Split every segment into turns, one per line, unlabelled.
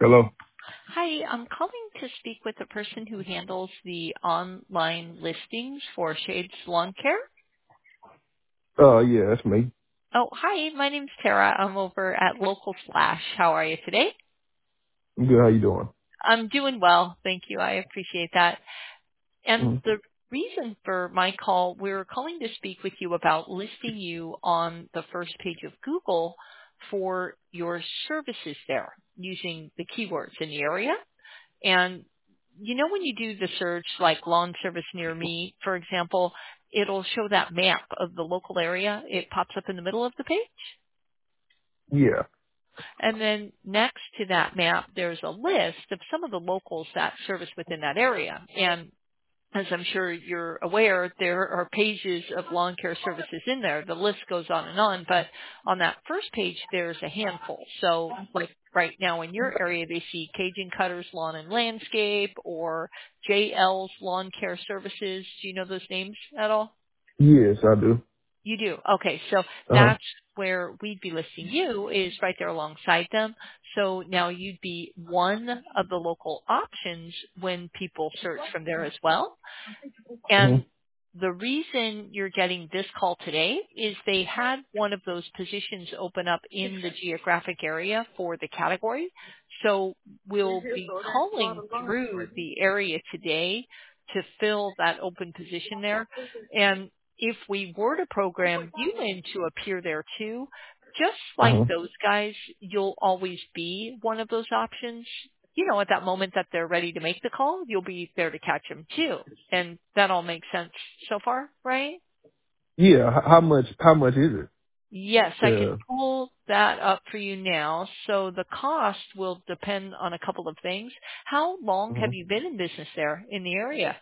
Hello.
Hi, I'm calling to speak with the person who handles the online listings for Shades Lawn Care.
Yeah, that's me.
Oh, hi, my name's Tara. I'm over at Local Slash. How are you today?
I'm good. How you doing?
I'm doing well. Thank you. I appreciate that. And
Mm-hmm.
the reason for my call, we're calling to speak with you about listing you on the first page of Google for your services there using the keywords in the area. And you know when you do the search like lawn service near me, for example, it'll show that map of the local area. It pops up in the middle of the page.
Yeah.
And then next to that map, there's a list of some of the locals that service within that area. And as I'm sure you're aware, there are pages of lawn care services in there. The list goes on, but on that first page, there's a handful. So like right now in your area, they see Cajun Cutters Lawn and Landscape or JL's Lawn Care Services. Do you know those names at all?
Yes, I do.
You do. Okay. So
Uh huh.
that's where we'd be listing you is right there alongside them. So now you'd be one of the local options when people search from there as well. And
Mm-hmm.
the reason you're getting this call today is they had one of those positions open up in the geographic area for the category. So we'll be calling through the area today to fill that open position there. And if we were to program you in to appear there too, just like
Uh-huh.
those guys, you'll always be one of those options. You know, at that moment that they're ready to make the call, you'll be there to catch them too. And that all makes sense so far, right?
Yeah. How much? How much is it?
Yes, I can
Uh.
pull that up for you now. So the cost will depend on a couple of things. How long have
Mhm.
you been in business there in the area?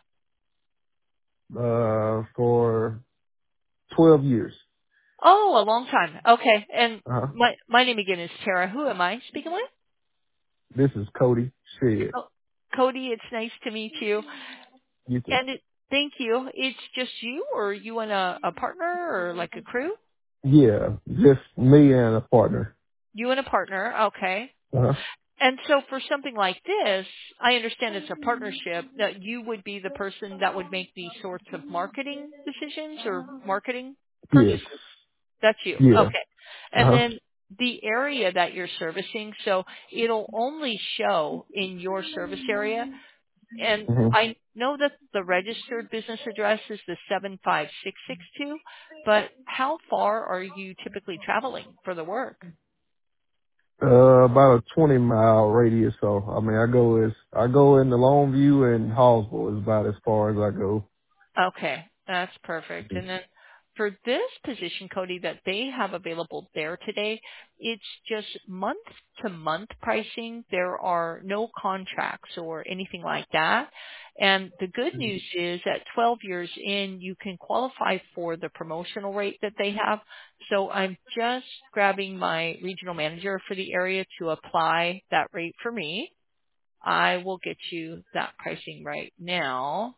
For 12 years.
Oh, a long time. Okay. And
Uh huh.
my name again is Tara. Who am I speaking with?
This is Cody Shed.
Oh, Cody, it's nice to meet you.
You too.
And thank you. It's just you or you and a partner or like a crew?
Yeah, just me and a partner.
You and a partner. Okay.
Uh huh.
And so for something like this, I understand it's a partnership that you would be the person that would make these sorts of marketing decisions or marketing
Yes.
purchases. That's you.
Yeah.
Okay.
Uh
And
huh.
then the area that you're servicing, so it'll only show in your service area. And
hmm
I know that the registered business address is the 75662, but how far are you typically traveling for the work?
About a 20-mile radius. So I mean, I go into Longview and Hallsville is about as far as I go.
Okay, that's perfect. And then for this position, Cody, that they have available there today, it's just month to month pricing. There are no contracts or anything like that. And the good news is at 12 years in, you can qualify for the promotional rate that they have. So I'm just grabbing my regional manager for the area to apply that rate for me. I will get you that pricing right now.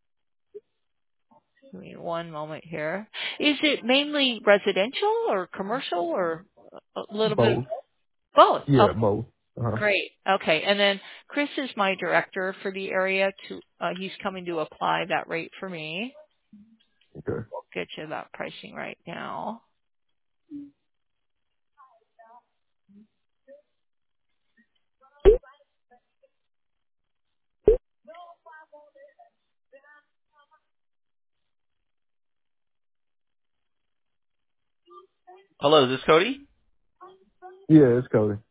Give me one moment here. Is it mainly residential or commercial or a little bit of
Both.
both? Oh,
Yeah, both. Uh huh.
great. Okay. And then Chris is my director for the area. He's coming to apply that rate for me.
Okay.
We'll get you that pricing right now. Hello, is this Cody?
Yeah, it's Cody.